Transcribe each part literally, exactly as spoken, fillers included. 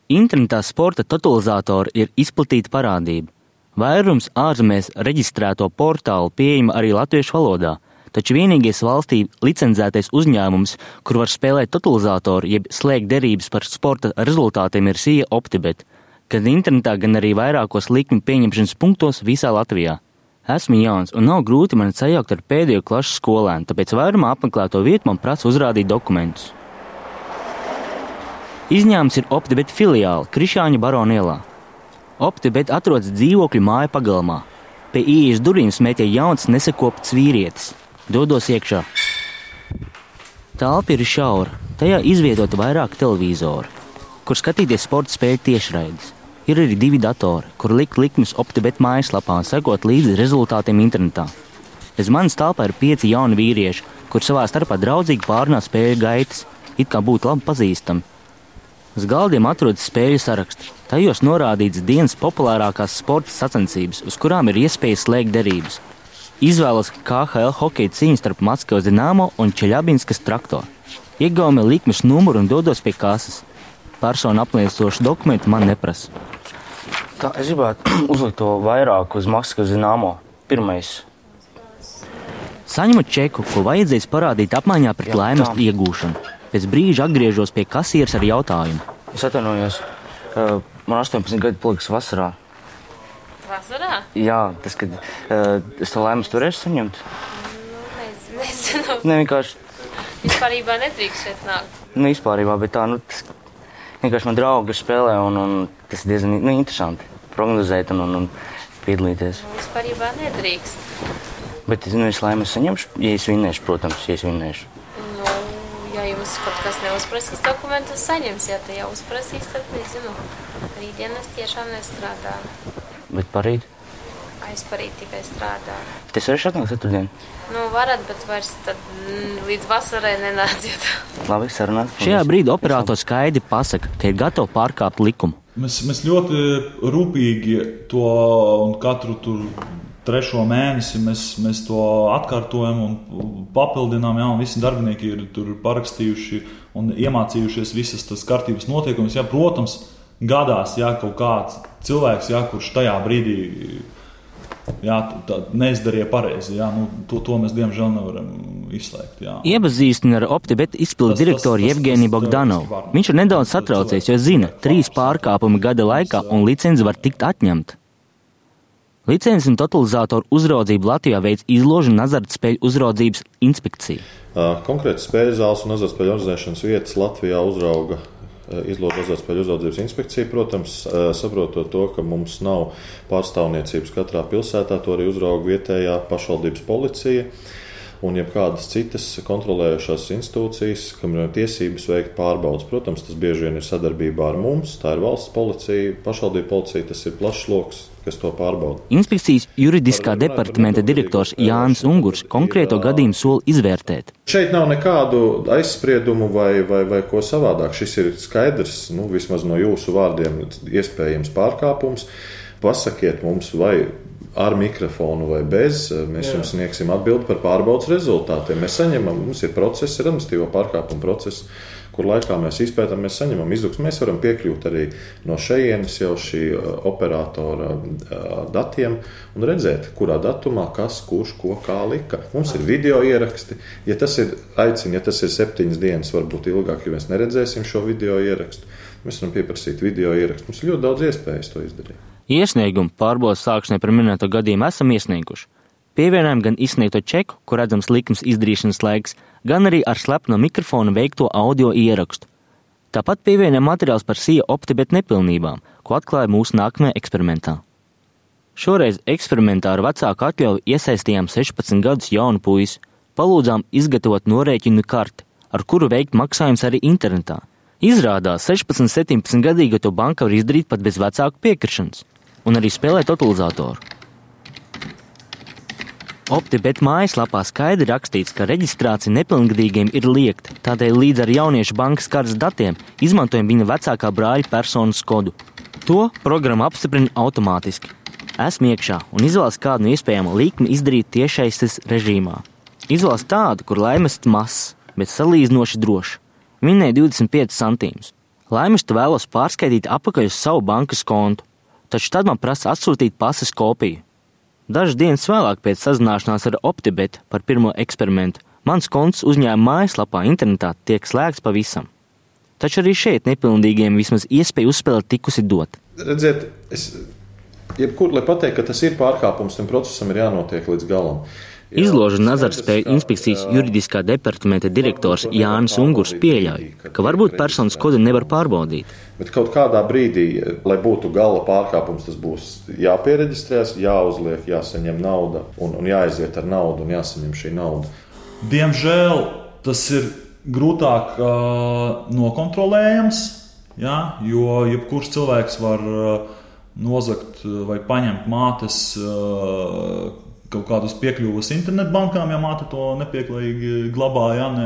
Internetā sporta totalizatori ir izplatīta parādība. Vairums ārzemēs reģistrēto portālu pieejama arī latviešu valodā, taču vienīgais valstī licencētais uzņēmums, kur var spēlēt totalizatoru, jeb slēgt derības par sporta rezultātiem, ir Sija Optibet, gan internetā, gan arī vairākos likmi pieņemšanas punktos visā Latvijā. Esmu jauns un nav grūti mani sajaukt ar pēdējo klašu skolēnu, tāpēc vairumā apmeklēto vietu man prasa uzrādīt dokumentus. Izņēmums ir Optibet filiāla Krišāņa Barona ielā. Optibet atrodas dzīvokļu māju pagalmā. Pie ieejas durvīm smēķē jauns nesakopts vīrietis. Dodos iekšā. Telpa ir šaura, tajā izvietota vairāk televīzori, kur skatīties sporta spēļu tiešraides. Ir arī divi datori, kur likt likmes Optibet mājaslapā un sekot līdzi rezultātiem internetā. Bez manis telpā ir pieci jauni vīrieši, kur savā starpā draudzīgi pārunā spēļu gaitas, it kā būtu labi pazīstami. Uz galdiem atrodas spēļu saraksti. Tajos norādīts dienas populārākās sporta sacensības, uz kurām ir iespēja slēgt derības. Izvēlos K H L hokeja cīņu starp Maskavas Dinamo un Čeļabinskas Traktoru. Iegaume likmes numuru un dodos pie kases. Personu apliecinošu dokumentu man neprasa. Tā, es gribētu uzlikt to vairāk uz Maskavas Dinamo. Pirmais. Saņemu čeku, ko vajadzēs parādīt apmaiņā pret laimes iegūšanu. Pēc brīža atgriežos pie kasieres ar jautājumu. Es atvainojos. Uh, man astoņpadsmit gadi paliks vasarā. Vasarā? Jā, tas, kad uh, es to laimes turēšu saņemt. Nu, nezinu. nezinu. Ne, vienkārši... Vispārībā nedrīkst šeit nākt. Nu, vispārībā, bet tā, nu, tas... Vienkārši man draugi spēlē un, un tas ir diezgan, nu, interesanti. Prognozēt un, un, un piedalīties. Nu, vispārībā nedrīkst. Bet, nu, es laimes saņemšu, ja es vinnēšu, protams, ja es vinnēšu. Ja jums kaut kas neuzprasīs dokumentus, saņems. Ja te jau uzprasīs, tad nezinu. Rītdien es tiešām nestrādāju. Bet parīt? Es parīt tikai strādāju. Bet es varēšu atnākt ceturtdien? Nu, varat, bet vairs tad līdz vasarai nenāciet. Labi, sarunāt. Šajā brīdī operators skaidri pasaka, ka ir gatava pārkāpt likumu. Mēs, mēs ļoti rūpīgi to un katru tur trešo mēnesi mēs, mēs to atkārtojam un papildinām, jā, un visi darbinieki ir tur parakstījuši un iemācījušies visas tas kārtības noteikumus. Jā, protams, gadās, jā, kaut kāds cilvēks, jā, kurš tajā brīdī, jā, tā, neizdarīja pareizi, jā, nu, to, to mēs diemžēl nevaram izslēgt, jā. Iepazīstina ar Optibet izpildu direktoru Jevgeniju Bogdanovu. Viņš ir nedaudz satraucies, jo zina, trīs pārkāpumi gada laikā un licenci var tikt atņemta. Licences un totalizatoru uzraudzību Latvijā veic izložu un azartspēļu uzraudzības inspekcija. Konkrēti spēļu zāles un azartspēļu organizēšanas vietas Latvijā uzrauga izložu azartspēļu uzraudzības inspekcija. Protams, saprotot to, ka mums nav pārstāvniecības katrā pilsētā, to arī uzrauga vietējā pašvaldības policija un jebkādas citas kontrolējošās institūcijas, kam ir tiesības veikt pārbaudas. Protams, tas bieži vien ir sadarbībā ar mums, tā ir valsts policija, pašvaldība policija, tas ir plašs loks, kas to pārbauda. Inspekcijas juridiskā departamenta direktors Jānis Ungurs konkrēto gadījumu soli izvērtēt. Šeit nav nekādu aizspriedumu vai, vai, vai ko savādāk. Šis ir skaidrs, nu, vismaz no jūsu vārdiem, iespējams pārkāpums. Pasakiet mums, vai ar mikrofonu vai bez, mēs Jā. jums sniegsim atbildi par pārbaudas rezultātiem. Mēs saņemam, mums ir process, ir administratīvo pārkāpumu process, kur laikā mēs izpētam, mēs saņemam izdevums. Mēs varam piekļūt arī no šejienes jau šī operatora datiem un redzēt, kurā datumā, kas, kurš, ko, kā lika. Mums ir video ieraksti. Ja tas ir, aicina, ja tas ir septiņas dienas, varbūt ilgāk, ja mēs neredzēsim šo video ierakstu, mēs varam pieprasīt video ierakstu. Mums ir ļoti daudz iespējas to izdarīt. Iesniegumu pārbaudas sākšanai par minēto gadījumu esam iesnieguši. Pievienojam gan izsniegto čeku, kur redzams likums izdarīšanas laiks, gan arī ar slepno mikrofonu veikto audio ierakstu. Tāpat pievienojam materiāls par Sija Optibet nepilnībām, ko atklāja mūsu nākamajā eksperimentā. Šoreiz eksperimentā ar vecāku atļauju iesaistījām sešpadsmit gadus jaunu puisi, palūdzām izgatavot norēķinu karti, ar kuru veikt maksājums arī internetā. Izrādās, sešpadsmit septiņpadsmit gadīga to banka var izdarīt pat bez vecāku piekrišanas un arī spēlēt totalizatoru. Optibet mājaslapā skaidri rakstīts, ka reģistrācija nepilngadīgiem ir liegta, tādēļ līdz ar jauniešu bankas kartes datiem izmantojam viņa vecākā brāļa personas kodu. To programma apstiprina automātiski. Esmu iekšā un izvēlas kādu no iespējamo likmi izdarīt tiešaistes režīmā. Izvēlas tādu, kur laimes mazs, bet salīdzinoši droši. Minēja divdesmit piecus centīmus. Laimest vēlos pārskaitīt apakaļ uz savu bankas kontu, taču tad man prasa atsūtīt pases kopiju. Dažas dienas vēlāk pēc sazināšanās ar OptiBet par pirmo eksperimentu mans konts uzņēmuma mājaslapā internetā tiek slēgts pavisam. Taču arī šeit nepilnīgiem vismaz iespēja uzspēlēt tikusi dot. Redziet, es jebkur, lai pateikt, ka tas ir pārkāpums, tam procesam ir jānotiek līdz galam. Izložu un azartspēļu inspekcijas juridiskā departamenta direktors Jānis Ungurs pieļauj, ka varbūt personas kodu nevar pārbaudīt. Bet kaut kādā brīdī, lai būtu gala pārkāpums, tas būs jāpiereģistrēs, jāuzliek, jāsaņem nauda un, un jāaiziet ar naudu un jāsaņem šī nauda. Diemžēl tas ir grūtāk uh, nokontrolējams, ja, jo jebkurš cilvēks var uh, nozagt vai paņemt mātes uh, kaut kādus piekļuvus internetbankām, ja māte to nepieklājīgi glabā, ja, ne,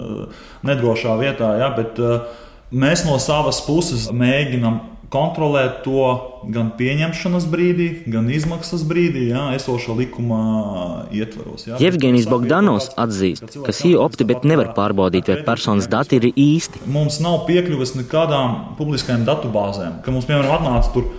nedrošā vietā, ja, bet uh, mēs no savas puses mēģinam kontrolēt to gan pieņemšanas brīdī, gan izmaksas brīdī, ja, esošā likuma ietvaros. Ja. Jevgenijs Bogdanovs atzīst, ka S I O OptiBet nevar pārbaudīt, vai personas dati ir īsti. Mums nav piekļuves nekādām publiskajām datubāzēm, ka mums, piemēram, atnāca tur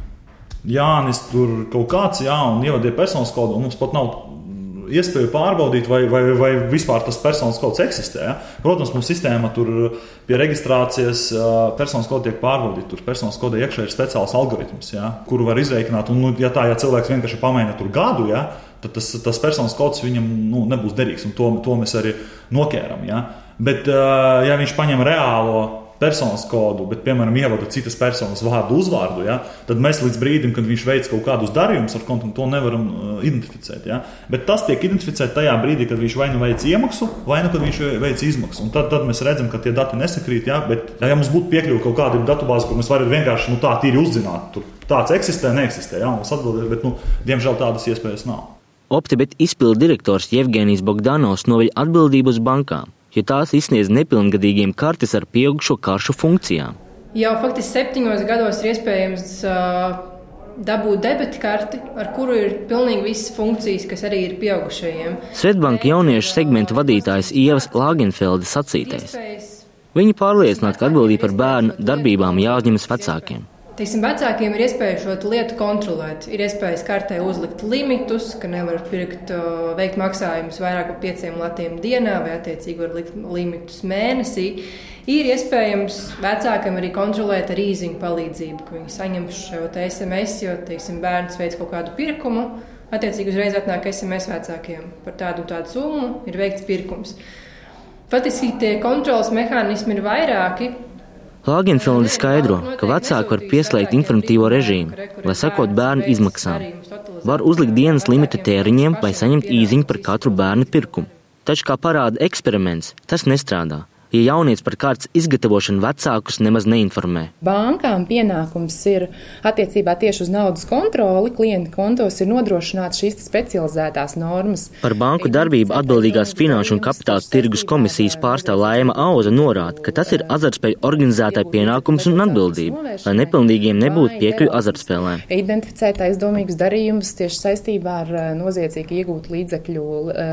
Jānis tur kaut kāds, jā, un ievadīja personas kodu, un mums pat nav iespēju pārbaudīt, vai, vai, vai vispār tas personas kods eksistē. Ja? Protams, mums sistēma tur pie reģistrācijas personas kodu tiek pārbaudīt, tur personas koda iekšē ir speciāls algoritms, ja? Kuru var izreikināt, un, nu, ja tā, ja cilvēks vienkārši pamaina tur gadu, ja? Tad tas, tas personas kods viņam, nu, nebūs derīgs, un to, to mēs arī nokēram, ja? Bet, ja viņš paņem reālo personas kodu, bet, piemēram, ievada citas personas vārdu uzvārdu, ja, tad mēs līdz brīdim, kad viņš veic kaut kādus darījumus ar kontu, to nevaram uh, identificēt. Ja. Bet tas tiek identificēts tajā brīdī, kad viņš vai nu veic iemaksu, vai nu, kad viņš veic izmaksu. Un tad, tad mēs redzam, ka tie dati nesakrīt, ja, bet ja mums būtu piekļuva kaut kādiem datubāzi, kur mēs varam vienkārši nu, tā tīri uzzināt, tur tāds eksistē, neeksistē, ja, mums atbildēt, bet, nu, diemžēl tādas iespējas nav. OptiBet izpildu direktors Jevgenijs Bogdanovs noveļ atbildību uz bankām, jo tās izsniedz nepilngadīgiem kartes ar pieaugušo karšu funkcijām. Jau faktiski septiņos gados ir iespējams uh, dabūt debeta karti, ar kuru ir pilnīgi visas funkcijas, kas arī ir pieaugušajiem. Svetbanka jauniešu segmenta vadītājs Ievas Lagenfeldes sacītais. Viņi pārliecināti, ka atbildība par bērnu darbībām jāuzņemas vecākiem. Teiksim, vecākiem ir iespēja šo lietu kontrolēt. Ir iespējas kartē uzlikt limitus, ka nevar pirkt, veikt maksājumus vairāk par pieciem latiem dienā, vai attiecīgi var likt limitus mēnesī. Ir iespējams vecākam arī kontrolēt ar īziņu palīdzību, ka viņi saņem šo S M S, jo, teiksim, bērns veic kaut kādu pirkumu, attiecīgi uzreiz atnāk S M S vecākiem par tādu un tādu summu, ir veikts pirkums. Faktiski tie kontrolas mehānismi ir vairāki. Lagenfelde skaidro, ka vecāki var pieslēgt informatīvo režīmu, lai sekot bērnu izmaksām. Var uzlikt dienas limitu tēriņiem vai saņemt īziņu par katru bērnu pirkumu. Taču, kā parāda eksperiments, tas nestrādā, ja jaunietis par kārtas izgatavošanu vecākus nemaz neinformē. Bankām pienākums ir attiecībā tieši uz naudas kontroli. Klienta kontos ir nodrošināts šīs specializētās normas. Par banku darbību atbildīgās Finanšu un kapitāla tirgus komisijas pārstāve Laima Auza norāda, ka tas ir azartspēļu organizētāju pienākums un atbildība, lai nepilnīgiem nebūtu piekļuvi azartspēlēm. Identificēt aizdomīgus darījumus tieši saistībā ar noziedzīgi iegūt līdzekļu,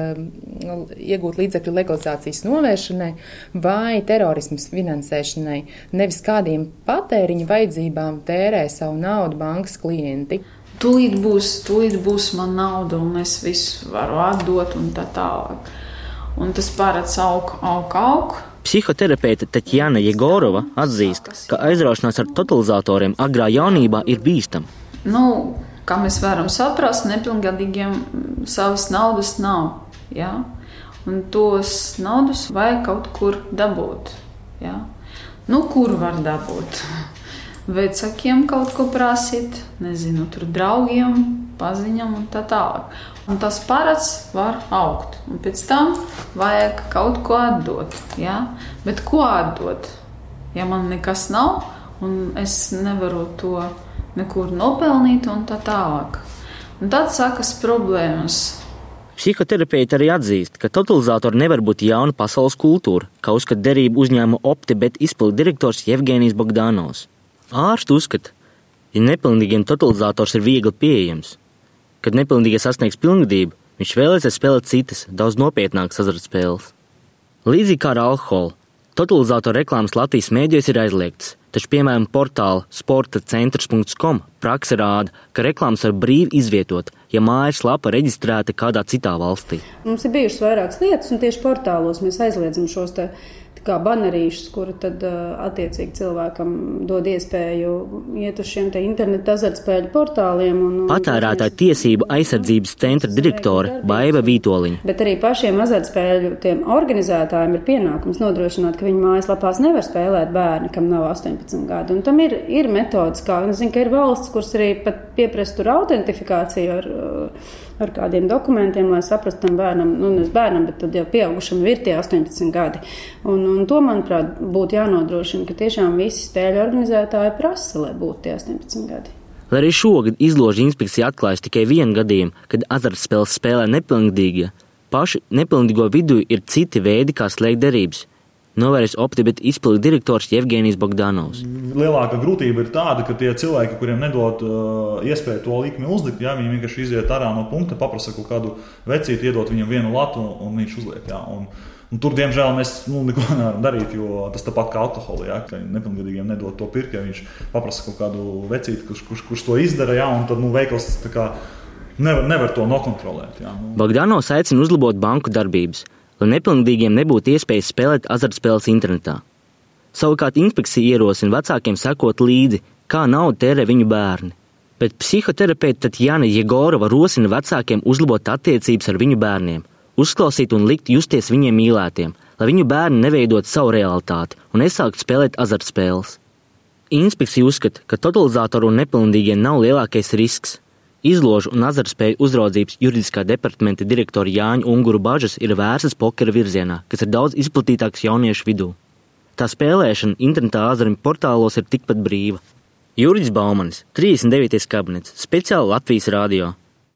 iegūt līdzekļu legalizācijas novēršanai vai terorismas finansēšanai, nevis kādiem patēriņa vajadzībām tērē savu naudu bankas klienti. Tūlīt būs, tūlīt būs man nauda, un es visu varu atdot un tā tālāk. Un tas paredz aug, aug, aug. Psihoterapeite Tatjana Jegorova atzīst, ka aizraušanās ar totalizatoriem agrā jaunībā ir bīstama. Nu, kā mēs varam saprast, nepilngadīgiem savas naudas nav, jā. Un tos naudus vajag kaut kur dabūt. Ja? Nu, kur var dabūt? Vecākiem kaut ko prasīt, nezinu, tur draugiem, paziņam un tā tālāk. Un tas parāds var augt. Un pēc tam vajag kaut ko atdot. Ja? Bet ko atdot? Ja man nekas nav un es nevaru to nekur nopelnīt un tā tālāk. Un tad sākas problēmas. Psihoterapeiti arī atzīst, ka totalizatori nevar būt jauna pasaules kultūra, kā uzskata derību uzņēmuma OptiBet izpildu direktors Jevgenijs Bogdanovs. Ārsti uzskata, ja nepilnīgiem totalizators ir viegli pieejams. Kad nepilnīgais sasniegs pilngadību, viņš vēlēsies spēlēt citas, daudz nopietnākas azartspēles. Līdzīgi kā ar alkoholu, Totalizatoru reklāmas Latvijas mēdījos ir aizliegtas, taču, piemēram, portāla sportacentrs punkts com prakse rāda, ka reklāmas var brīvi izvietot, ja mājaslapa reģistrēta kādā citā valstī. Mums ir bijušas vairākas lietas, un tieši portālos mēs aizliedzam šos te kā banerīšus, kuri tad attiecīgi cilvēkam dod iespēju iet uz šiem te internetu azartspēļu portāliem. Un, un Patērētāju tiesību aizsardzības centra direktore Baiva Vītoliņa. Bet arī pašiem azartspēļu tiem organizētājiem ir pienākums nodrošināt, ka viņu mājaslapās nevar spēlēt bērni, kam nav astoņpadsmit gadi. Un tam ir, ir metodas, kā, un es zinu, ka ir valsts, kuras arī pat pieprasa tur autentifikāciju ar, ar kādiem dokumentiem, lai saprastu tam bērnam, nu, ne bērnam, bet tad jau pieaugušam ir tie astoņpadsmit gadi. Un, un to, manuprāt, būtu jānodrošina, ka tiešām visi spēļu organizētāji prasa, lai būtu tie astoņpadsmit gadi. Lai arī šogad izložu inspekcija atklājas tikai vienu gadījumu, kad azartspēles spēlē nepilngadīgie, paši nepilngadīgo vidū ir citi veidi, kā slēgt derības. Novērst Optibet izpildu direktors Jevgenijs Bogdanovs. Lielākā grūtība ir tāda, ka tie cilvēki, kuriem nedod uh, iespēju to likmi uzlikt, jā, viņi vienkārši iziet ārā no punkta, paprasa kaut kādu vecīti, iedot viņam vienu latu un viņš uzliek. Jā, un, un tur, diemžēl, mēs nu, neko nevaram darīt, jo tas tāpat kā alkoholi, jā, ka nepilngadīgiem nedod to pirkt, ja viņš paprasa kaut kādu vecīti, kurš, kurš, kurš to izdara, jā, un tad nu, veikals tā kā nevar, nevar to nokontrolēt. Jā, nu. Bogdanovs aicina uzlabot banku darbības, lai nepilngadīgiem nebūtu iespējas spēlēt azartspēles internetā. Savukārt inspekcija ierosina vecākiem sekot līdzi, kā naudu tērē viņu bērni. Bet psihoterapeite Tatjana Jegorova rosina vecākiem uzlabot attiecības ar viņu bērniem, uzklausīt un likt justies viņiem mīlētiem, lai viņu bērni neveidot savu realitāti un nesākt spēlēt azartspēles. Inspekcija uzskata, ka totalizatoru un nepilngadīgiem nav lielākais risks. Izložu un azartspēļu uzraudzības juridiskā departamenta direktora Jāņa Unguru bažas ir vērstas pokera virzienā, kas ir daudz izplatītāks jauniešu vidū. Tā spēlēšana internetā azartspēļu portālos ir tikpat brīva. Juridis Baumanis, trīsdesmit devītais kabinets, speciāli Latvijas radio.